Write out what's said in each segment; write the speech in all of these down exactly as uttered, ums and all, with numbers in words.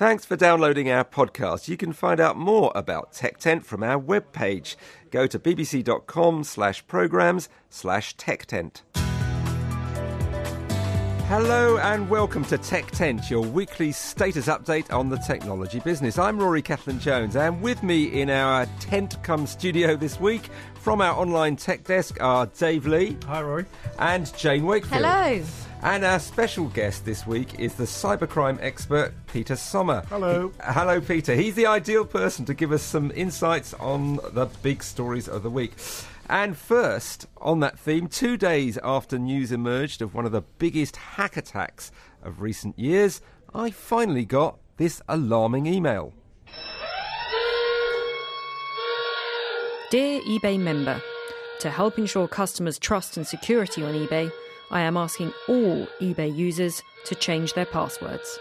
Thanks for downloading our podcast. You can find out more about TechTent from our webpage. Go to bbc.com slash programmes slash TechTent. Hello and welcome to TechTent, your weekly status update on the technology business. I'm Rory Catlin-Jones, and with me in our tent-cum studio this week from our online tech desk are Dave Lee. Hi, Rory. And Jane Wakefield. Hello. And our special guest this week is the cybercrime expert, Peter Sommer. Hello. He, hello, Peter. He's the ideal person to give us some insights on the big stories of the week. And first, on that theme, two days after news emerged of one of the biggest hack attacks of recent years, I finally got this alarming email. Dear eBay member, to help ensure customers' trust and security on eBay, I am asking all eBay users to change their passwords.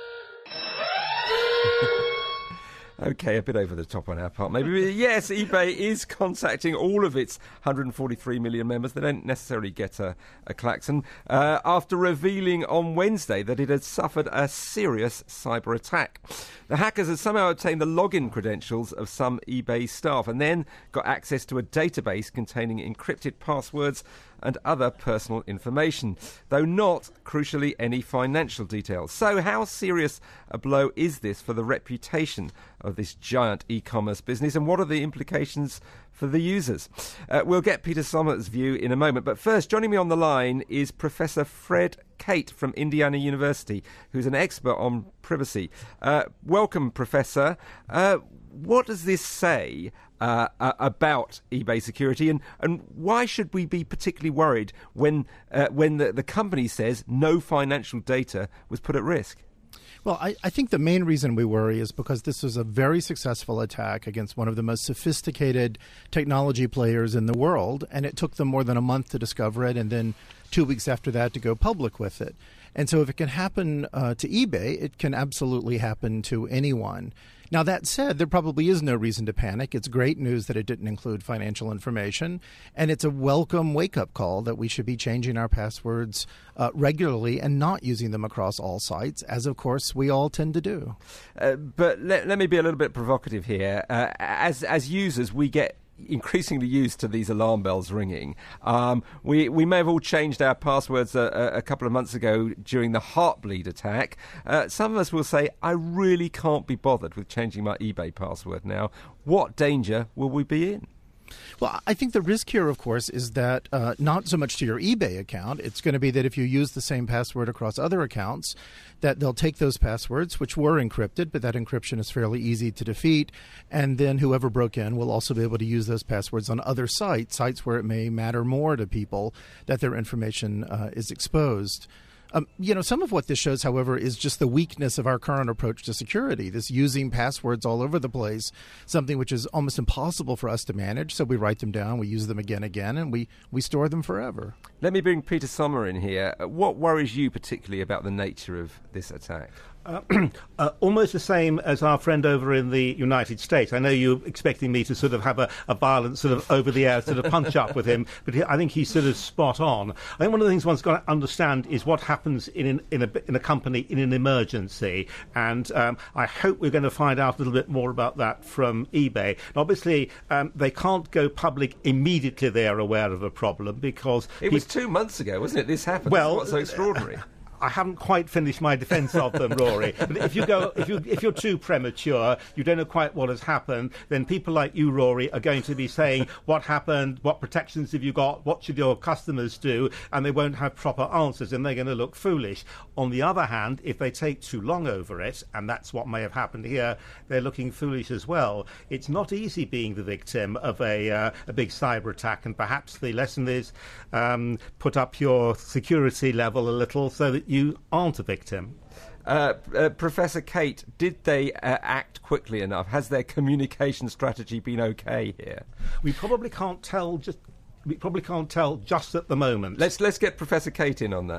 OK, a bit over the top on our part, maybe. Yes, eBay is contacting all of its one hundred forty-three million members. They don't necessarily get a, a klaxon, uh, after revealing on Wednesday that it had suffered a serious cyber attack. The hackers had somehow obtained the login credentials of some eBay staff and then got access to a database containing encrypted passwords and other personal information, though not, crucially, any financial details. So how serious a blow is this for the reputation of this giant e-commerce business, and what are the implications for the users? Uh, we'll get Peter Sommer's view in a moment, but first, joining me on the line is Professor Fred Cate from Indiana University, who's an expert on privacy. Uh, welcome, Professor. Uh, what does this say Uh, uh, about eBay security, and, and why should we be particularly worried when uh, when the, the company says no financial data was put at risk? Well, I, I think the main reason we worry is because this was a very successful attack against one of the most sophisticated technology players in the world, and it took them more than a month to discover it and then two weeks after that to go public with it. And so if it can happen uh, to eBay, it can absolutely happen to anyone. Now, that said, there probably is no reason to panic. It's great news that it didn't include financial information, and it's a welcome wake-up call that we should be changing our passwords uh, regularly and not using them across all sites, as, of course, we all tend to do. Uh, but let, let me be a little bit provocative here. Uh, as, as users, we get increasingly used to these alarm bells ringing. Um, we we may have all changed our passwords a, a couple of months ago during the Heartbleed attack. Uh, some of us will say, I really can't be bothered with changing my eBay password now. What danger will we be in? Well, I think the risk here, of course, is that uh, not so much to your eBay account. It's going to be that if you use the same password across other accounts, that they'll take those passwords, which were encrypted, but that encryption is fairly easy to defeat. And then whoever broke in will also be able to use those passwords on other sites, sites where it may matter more to people that their information uh, is exposed. Um, you know, some of what this shows, however, is just the weakness of our current approach to security, this using passwords all over the place, something which is almost impossible for us to manage. So we write them down, we use them again and again, and we, we store them forever. Let me bring Peter Sommer in here. What worries you particularly about the nature of this attack? Uh, uh, almost the same as our friend over in the United States. I know you're expecting me to sort of have a, a violent sort of over-the-air sort of punch-up with him, but he, I think he's sort of spot on. I think one of the things one's got to understand is what happens in, an, in, a, in a company in an emergency, and um, I hope we're going to find out a little bit more about that from eBay. And obviously, um, they can't go public immediately they're aware of a problem because... It he, was two months ago, wasn't it, this happened? Well, That's what's so extraordinary. Uh, I haven't quite finished my defence of them, Rory. But if you go, if you if you're too premature, you don't know quite what has happened, then people like you, Rory, are going to be saying what happened, what protections have you got, what should your customers do, and they won't have proper answers, and they're going to look foolish. On the other hand, if they take too long over it, and that's what may have happened here, they're looking foolish as well. It's not easy being the victim of a uh, a big cyber attack, and perhaps the lesson is um, put up your security level a little so that you aren't a victim. Uh, uh, Professor Cate, did they uh, act quickly enough? Has their communication strategy been okay here? We probably can't tell just. We probably can't tell just at the moment. Let's let's get Professor Cate in on that.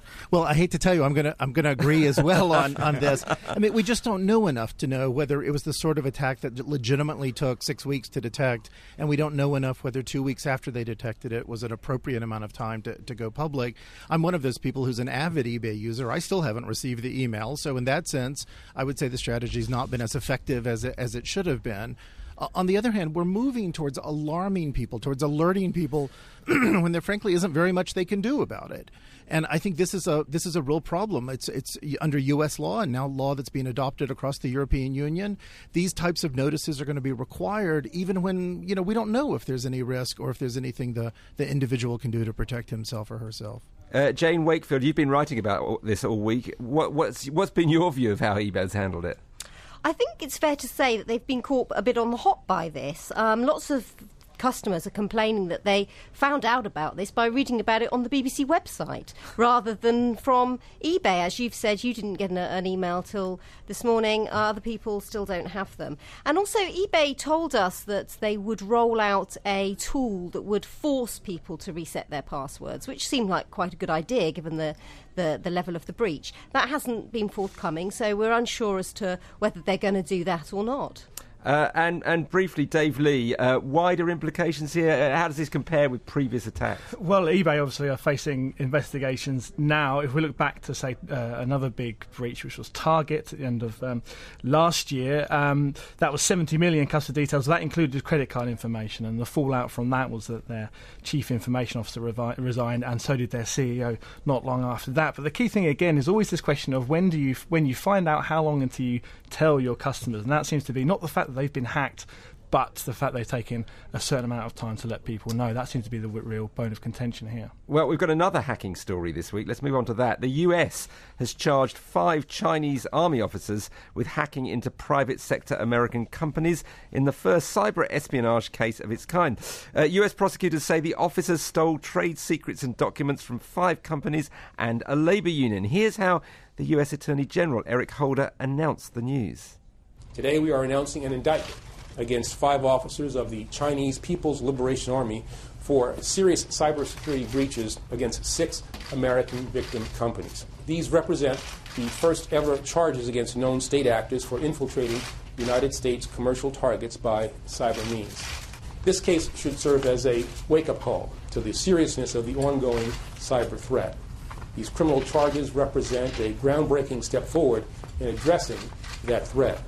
Well, I hate to tell you, I'm going to I'm going to agree as well on, on this. I mean, we just don't know enough to know whether it was the sort of attack that legitimately took six weeks to detect, and we don't know enough whether two weeks after they detected it was an appropriate amount of time to, to go public. I'm one of those people who's an avid eBay user. I still haven't received the email, so in that sense, I would say the strategy's not been as effective as it, as it should have been. Uh, on the other hand, we're moving towards alarming people, towards alerting people when there frankly isn't very much they can do about it. And I think this is a this is a real problem. It's it's under U S law and now law that's being adopted across the European Union. These types of notices are going to be required even when, you know, we don't know if there's any risk or if there's anything the, the individual can do to protect himself or herself. Uh, Jane Wakefield, you've been writing about this all week. What, what's what's been your view of how eBay's handled it? I think it's fair to say that they've been caught a bit on the hop by this. Um, lots of customers are complaining that they found out about this by reading about it on the B B C website rather than from eBay. As you've said, you didn't get an, an email till this morning. Uh, other people still don't have them. And also eBay told us that they would roll out a tool that would force people to reset their passwords, which seemed like quite a good idea given the The, the level of the breach. That hasn't been forthcoming, so we're unsure as to whether they're going to do that or not. Uh, and, and briefly, Dave Lee, uh, wider implications here. Uh, how does this compare with previous attacks? Well, eBay obviously are facing investigations now. If we look back to, say, uh, another big breach, which was Target at the end of um, last year, um, that was seventy million customer details. That included credit card information, and the fallout from that was that their chief information officer revi- resigned, and so did their C E O not long after that. But the key thing, again, is always this question of when do you, when you find out, how long until you tell your customers? And that seems to be not the fact that they've been hacked, but the fact they've taken a certain amount of time to let people know. That seems to be the w- real bone of contention here. Well, we've got another hacking story this week. Let's move on to that. The U S has charged five Chinese army officers with hacking into private sector American companies in the first cyber espionage case of its kind. Uh, U S prosecutors say the officers stole trade secrets and documents from five companies and a labour union. Here's how the U S Attorney General, Eric Holder, announced the news. Today we are announcing an indictment against five officers of the Chinese People's Liberation Army for serious cybersecurity breaches against six American victim companies. These represent the first ever charges against known state actors for infiltrating United States commercial targets by cyber means. This case should serve as a wake-up call to the seriousness of the ongoing cyber threat. These criminal charges represent a groundbreaking step forward in addressing that threat.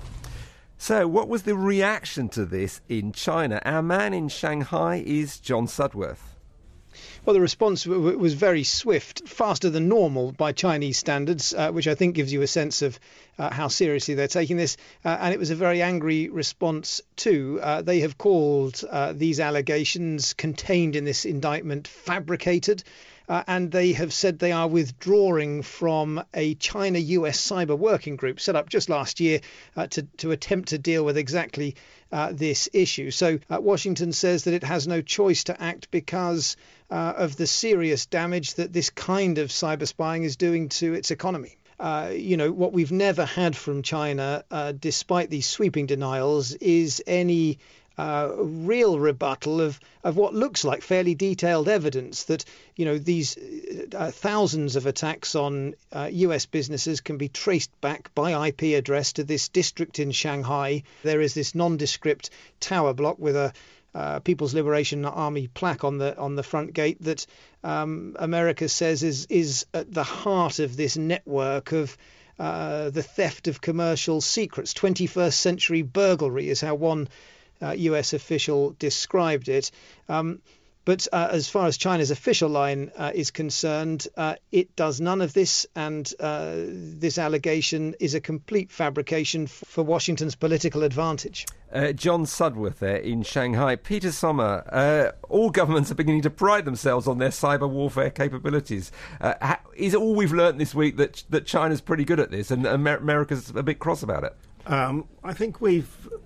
So, what was the reaction to this in China? Our man in Shanghai is John Sudworth. Well, the response w- w- was very swift, faster than normal by Chinese standards, uh, which I think gives you a sense of uh, how seriously they're taking this. Uh, and it was a very angry response too. Uh, they have called uh, these allegations contained in this indictment fabricated. Uh, and they have said they are withdrawing from a China-U S cyber working group set up just last year uh, to, to attempt to deal with exactly uh, this issue. So uh, Washington says that it has no choice to act because uh, of the serious damage that this kind of cyber spying is doing to its economy. Uh, you know, what we've never had from China, uh, despite these sweeping denials, is any Uh, real rebuttal of, of what looks like fairly detailed evidence that, you know, these uh, thousands of attacks on uh, U S businesses can be traced back by I P address to this district in Shanghai. There is this nondescript tower block with a uh, People's Liberation Army plaque on the on the front gate that um, America says is is at the heart of this network of uh, the theft of commercial secrets. twenty-first century burglary is how one Uh, U S official described it. Um, but uh, as far as China's official line uh, is concerned, uh, it does none of this, and uh, this allegation is a complete fabrication f- for Washington's political advantage. Uh, John Sudworth there in Shanghai. Peter Sommer, uh, all governments are beginning to pride themselves on their cyber warfare capabilities. Uh, ha- is it all we've learnt this week that that China's pretty good at this and Amer- America's a bit cross about it? Um, I think we've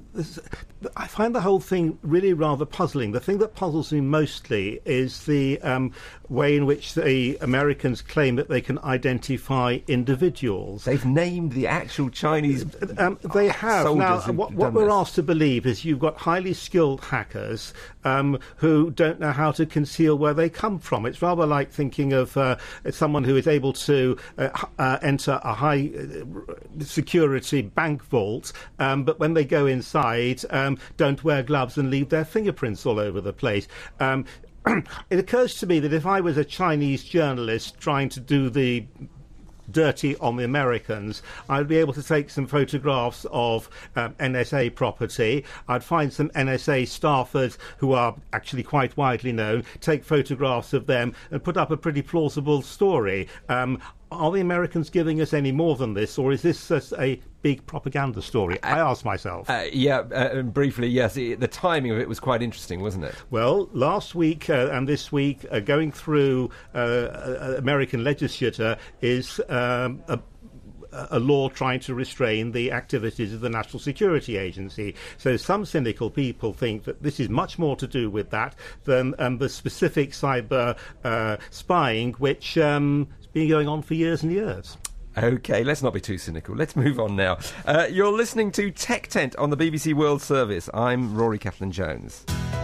this, I find the whole thing really rather puzzling. The thing that puzzles me mostly is the um, way in which the Americans claim that they can identify individuals. They've named the actual Chinese um, They have. Now, what, what we're this. asked to believe is you've got highly skilled hackers um, who don't know how to conceal where they come from. It's rather like thinking of uh, someone who is able to uh, uh, enter a high uh, security bank vault, um, but when they go inside, um, don't wear gloves and leave their fingerprints all over the place. Um, it occurs to me that if I was a Chinese journalist trying to do the dirty on the Americans, I'd be able to take some photographs of um, N S A property. I'd find some N S A staffers who are actually quite widely known, take photographs of them and put up a pretty plausible story. Um, Are the Americans giving us any more than this, or is this just a big propaganda story? I ask myself. Uh, yeah, uh, briefly, yes. It, the timing of it was quite interesting, wasn't it? Well, last week uh, and this week, uh, going through uh, uh, American legislature is um, a a law trying to restrain the activities of the National Security Agency. So some cynical people think that this is much more to do with that than um, the specific cyber uh, spying, which um, has been going on for years and years. OK, let's not be too cynical. Let's move on now. Uh, you're listening to Tech Tent on the B B C World Service. I'm Rory Kaplan-Jones.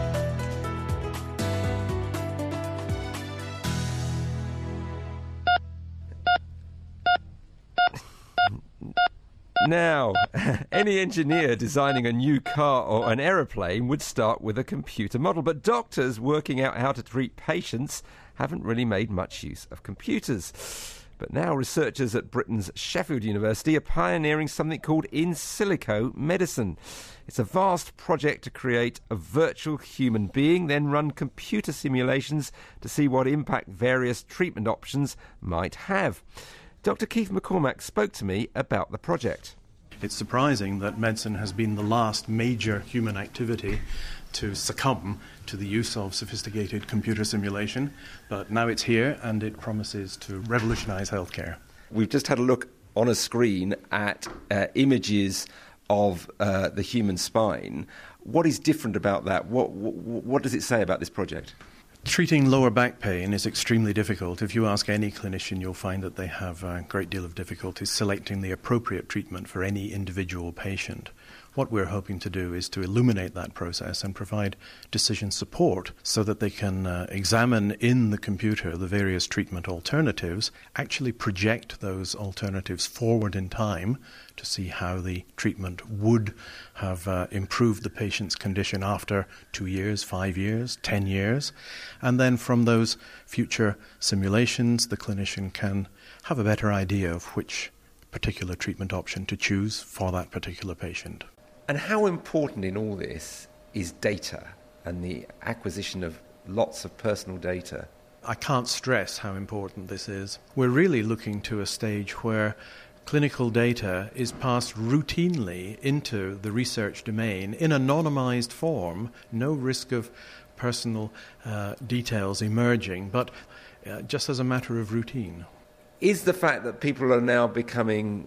Now, any engineer designing a new car or an aeroplane would start with a computer model, but doctors working out how to treat patients haven't really made much use of computers. But now researchers at Britain's Sheffield University are pioneering something called in silico medicine. It's a vast project to create a virtual human being, then run computer simulations to see what impact various treatment options might have. Doctor Keith McCormack spoke to me about the project. It's surprising that medicine has been the last major human activity to succumb to the use of sophisticated computer simulation, but now it's here and it promises to revolutionise healthcare. We've just had a look on a screen at uh, images of uh, the human spine. What is different about that? What, what, what does it say about this project? Treating lower back pain is extremely difficult. If you ask any clinician, you'll find that they have a great deal of difficulty selecting the appropriate treatment for any individual patient. What we're hoping to do is to illuminate that process and provide decision support so that they can uh, examine in the computer the various treatment alternatives, actually project those alternatives forward in time to see how the treatment would have uh, improved the patient's condition after two years, five years, ten years. And then from those future simulations, the clinician can have a better idea of which particular treatment option to choose for that particular patient. And how important in all this is data and the acquisition of lots of personal data? I can't stress how important this is. We're really looking to a stage where clinical data is passed routinely into the research domain in anonymized form, no risk of personal uh, details emerging, but uh, just as a matter of routine. Is the fact that people are now becoming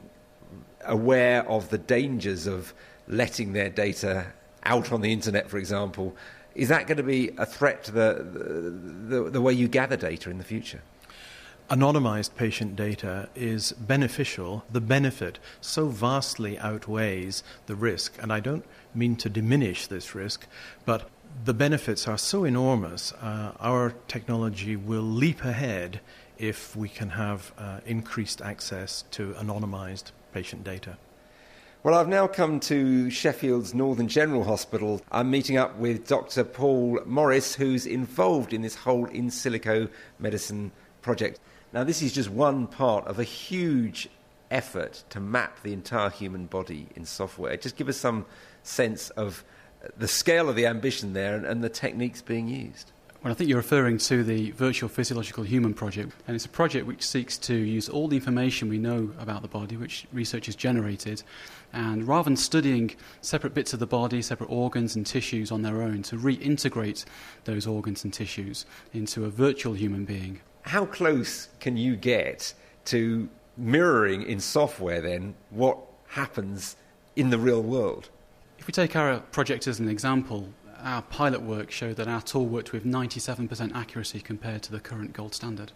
aware of the dangers of letting their data out on the internet, for example, is that going to be a threat to the, the, the way you gather data in the future? Anonymized patient data is beneficial. The benefit so vastly outweighs the risk, and I don't mean to diminish this risk, but the benefits are so enormous, uh, our technology will leap ahead if we can have uh, increased access to anonymized patient data. Well, I've now come to Sheffield's Northern General Hospital. I'm meeting up with Doctor Paul Morris, who's involved in this whole in silico medicine project. Now, this is just one part of a huge effort to map the entire human body in software. Just give us some sense of the scale of the ambition there and, and the techniques being used. Well, I think you're referring to the Virtual Physiological Human project, and it's a project which seeks to use all the information we know about the body, which research has generated, and rather than studying separate bits of the body, separate organs and tissues on their own, to reintegrate those organs and tissues into a virtual human being. How close can you get to mirroring in software, then, what happens in the real world? If we take our project as an example, our pilot work showed that our tool worked with ninety-seven percent accuracy compared to the current gold standard.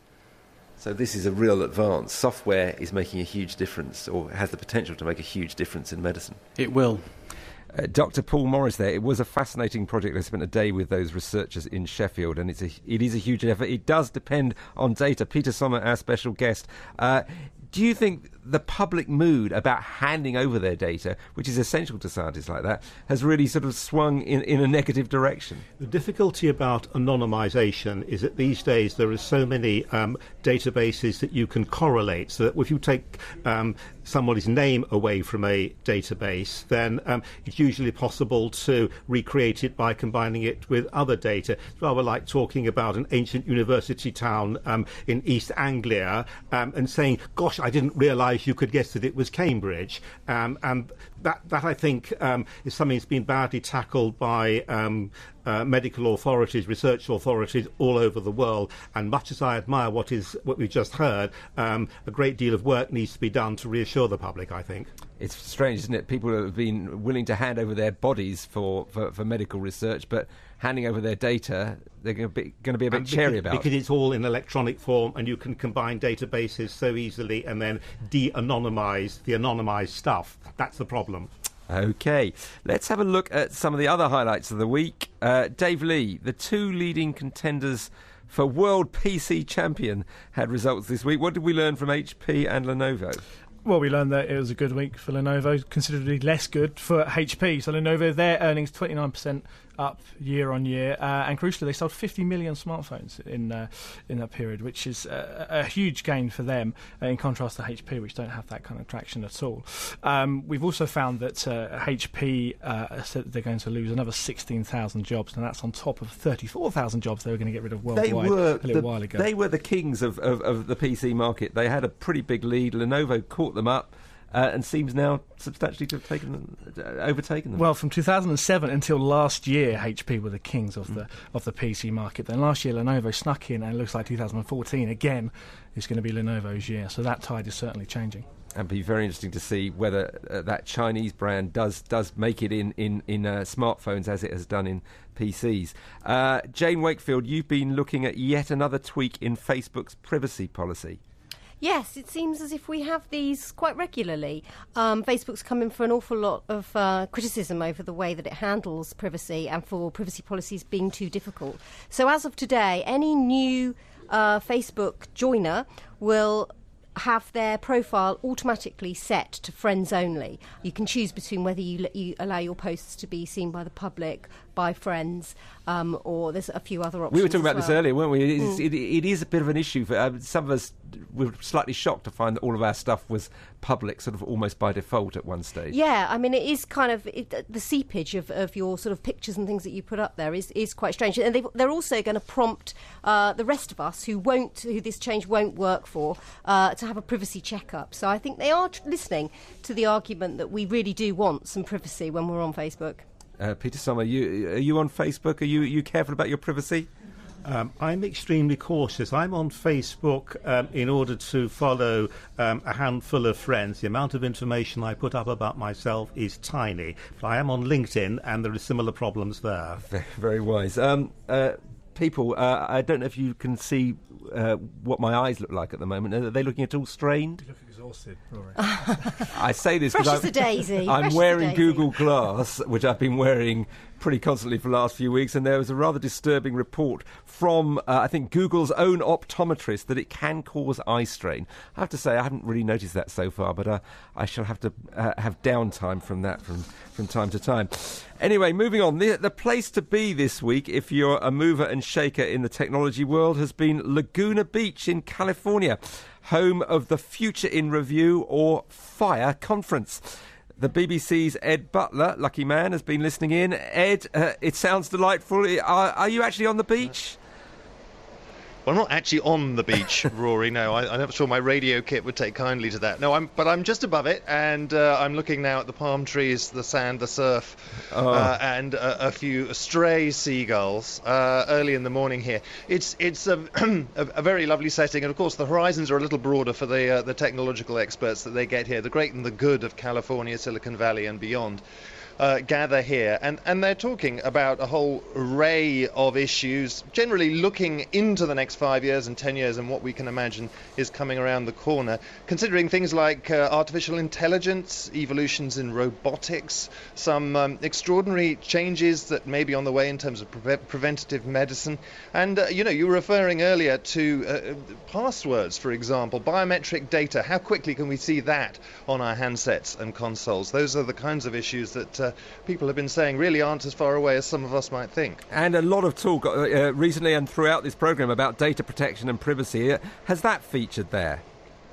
So this is a real advance. Software is making a huge difference, or has the potential to make a huge difference in medicine. It will. Uh, Doctor Paul Morris there. It was a fascinating project. I spent a day with those researchers in Sheffield, and it's a, it is a huge effort. It does depend on data. Peter Sommer, our special guest. Uh, do you think the public mood about handing over their data, which is essential to scientists like that, has really sort of swung in, in a negative direction? The difficulty about anonymisation is that these days there are so many um, databases that you can correlate, so that if you take um, somebody's name away from a database, then um, it's usually possible to recreate it by combining it with other data. It's rather like talking about an ancient university town um, in East Anglia um, and saying, gosh, I didn't realise you could guess that it was Cambridge. Um, and that, that I think, um, is something that's been badly tackled by um, uh, medical authorities, research authorities all over the world. And much as I admire what is what we've just heard, um, a great deal of work needs to be done to reassure the public, I think. It's strange, isn't it? People have been willing to hand over their bodies for, for, for medical research, but handing over their data, they're going to be, going to be a bit and chary because, about. Because it's all in electronic form, and you can combine databases so easily and then de-anonymise the anonymised stuff. That's the problem. OK, let's have a look at some of the other highlights of the week. Uh, Dave Lee, the two leading contenders for World P C Champion, had results this week. What did we learn from H P and Lenovo? Well, we learned that it was a good week for Lenovo, considerably less good for H P. So Lenovo, their earnings twenty-nine percent up year on year, uh, and crucially, they sold fifty million smartphones in uh, in that period, which is a, a huge gain for them, uh, in contrast to H P, which don't have that kind of traction at all. Um, we've also found that uh, H P uh, said that they're going to lose another sixteen thousand jobs, and that's on top of thirty-four thousand jobs they were going to get rid of worldwide they were a little the, while ago. They were the kings of, of, of the P C market. They had a pretty big lead. Lenovo caught them up. Uh, and seems now substantially to have taken them, uh, overtaken them. Well, from two thousand seven until last year, H P were the kings of mm. the of the P C market. Then last year, Lenovo snuck in, and it looks like two thousand fourteen again is going to be Lenovo's year. So that tide is certainly changing. And be very interesting to see whether uh, that Chinese brand does does make it in in in uh, smartphones as it has done in P Cs. Uh, Jane Wakefield, you've been looking at yet another tweak in Facebook's privacy policy. Yes, it seems as if we have these quite regularly. Um, Facebook's come in for an awful lot of uh, criticism over the way that it handles privacy and for privacy policies being too difficult. So as of today, any new uh, Facebook joiner will have their profile automatically set to friends only. You can choose between whether you, you allow your posts to be seen by the public, by friends, um, or there's a few other options. We were talking about well. this earlier, weren't we? It's, Mm. it, it is a bit of an issue for uh, some of us. We're slightly shocked to find that all of our stuff was public, sort of almost by default at one stage. Yeah, I mean, it is kind of it, the seepage of, of your sort of pictures and things that you put up there is, is quite strange. And they've, they're also going to prompt uh, the rest of us who won't, who this change won't work for, uh, to have a privacy checkup. So I think they are tr- listening to the argument that we really do want some privacy when we're on Facebook. Uh, Peter Sommer, you, are you on Facebook? Are you, are you careful about your privacy? Um, I'm extremely cautious. I'm on Facebook um, in order to follow um, a handful of friends. The amount of information I put up about myself is tiny. But I am on LinkedIn, and there are similar problems there. Very, very wise. Um, uh, people, uh, I don't know if you can see uh, what my eyes look like at the moment. Are they looking at all strained? You look exhausted, Rory. I say this Fresh because as a daisy. I'm Fresh wearing as a daisy. Google Glass, which I've been wearing pretty constantly for the last few weeks, and there was a rather disturbing report from, uh, I think, Google's own optometrist that it can cause eye strain. I have to say, I haven't really noticed that so far, but uh, I shall have to uh, have downtime from that from, from time to time. Anyway, moving on. The, the place to be this week, if you're a mover and shaker in the technology world, has been Laguna Beach in California, home of the Future in Review, or FIRE, conference. The B B C's Ed Butler, lucky man, has been listening in. Ed, uh, it sounds delightful. Are, are you actually on the beach? Well, I'm not actually on the beach, Rory. No, I, I'm not sure my radio kit would take kindly to that. No, I'm, but I'm just above it, and uh, I'm looking now at the palm trees, the sand, the surf, Oh. uh, and uh, a few stray seagulls uh, early in the morning here. It's it's a, a, a very lovely setting, and of course the horizons are a little broader for the uh, the technological experts that they get here, the great and the good of California, Silicon Valley, and beyond. uh, gather here, and, and they're talking about a whole array of issues, generally looking into the next five years and ten years and what we can imagine is coming around the corner, considering things like uh, artificial intelligence, evolutions in robotics, some um, extraordinary changes that may be on the way in terms of pre- preventative medicine. And, uh, you know, you were referring earlier to uh, passwords, for example, biometric data. How quickly can we see that on our handsets and consoles? Those are the kinds of issues that uh, people have been saying really aren't as far away as some of us might think. And a lot of talk uh, recently and throughout this programme about data protection and privacy. Has that featured there?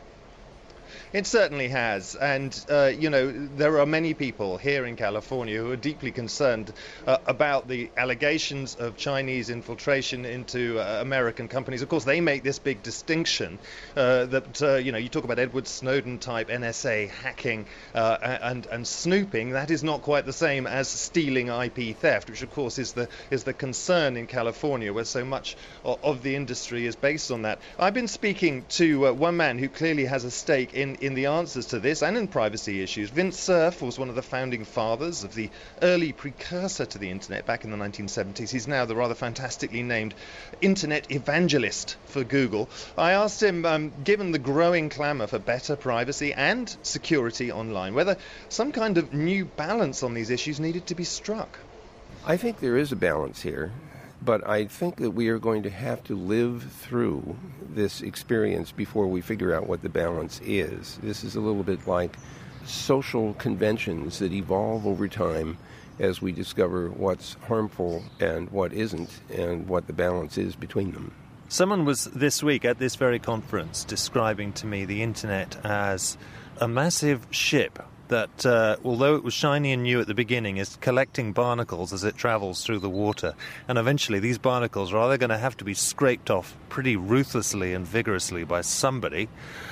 It certainly has, and uh, you know, there are many people here in California who are deeply concerned uh, about the allegations of Chinese infiltration into uh, American companies. Of course, they make this big distinction uh, that uh, you know, you talk about Edward Snowden type N S A hacking uh, and and snooping. That is not quite the same as stealing I P theft, which of course is the is the concern in California, where so much of, of the industry is based on that. I've been speaking to uh, one man who clearly has a stake in in the answers to this and in privacy issues. Vint Cerf was one of the founding fathers of the early precursor to the internet back in the nineteen seventies. He's now the rather fantastically named internet evangelist for Google. I asked him, um, given the growing clamour for better privacy and security online, whether some kind of new balance on these issues needed to be struck. I think there is a balance here. But I think that we are going to have to live through this experience before we figure out what the balance is. This is a little bit like social conventions that evolve over time as we discover what's harmful and what isn't, and what the balance is between them. Someone was this week at this very conference describing to me the internet as a massive ship that, uh, although it was shiny and new at the beginning, is collecting barnacles as it travels through the water. And eventually these barnacles are either going to have to be scraped off pretty ruthlessly and vigorously by somebody,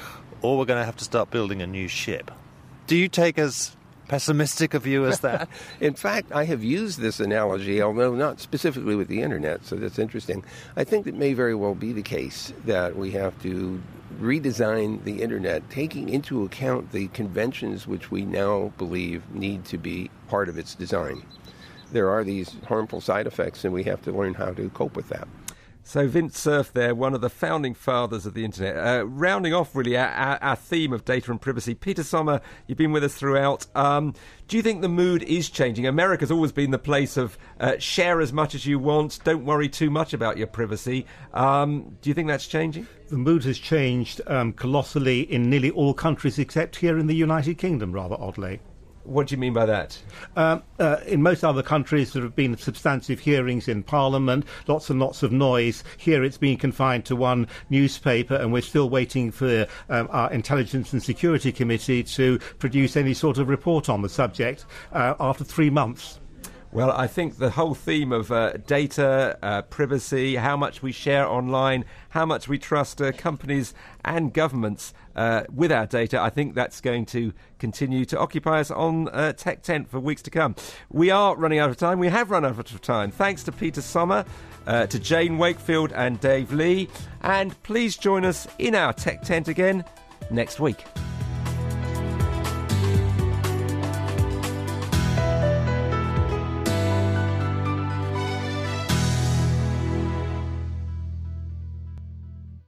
or we're going to have to start building a new ship. Do you take as pessimistic a view as that? In fact, I have used this analogy, although not specifically with the internet, so that's interesting. I think it may very well be the case that we have to redesign the internet, taking into account the conventions which we now believe need to be part of its design. There are these harmful side effects, and we have to learn how to cope with that. So Vint Cerf there, one of the founding fathers of the internet. Uh, rounding off really our, our, our theme of data and privacy. Peter Sommer, you've been with us throughout. Um, do you think the mood is changing? America's always been the place of uh, share as much as you want, don't worry too much about your privacy. Um, do you think that's changing? The mood has changed um, colossally in nearly all countries except here in the United Kingdom, rather oddly. What do you mean by that? Um, uh, in most other countries, there have been substantive hearings in Parliament, lots and lots of noise. Here it's been confined to one newspaper, and we're still waiting for um, our Intelligence and Security Committee to produce any sort of report on the subject uh, after three months. Well, I think the whole theme of uh, data, uh, privacy, how much we share online, how much we trust uh, companies and governments uh, with our data, I think that's going to continue to occupy us on uh, Tech Tent for weeks to come. We are running out of time. We have run out of time. Thanks to Peter Sommer, uh, to Jane Wakefield and Dave Lee. And please join us in our Tech Tent again next week.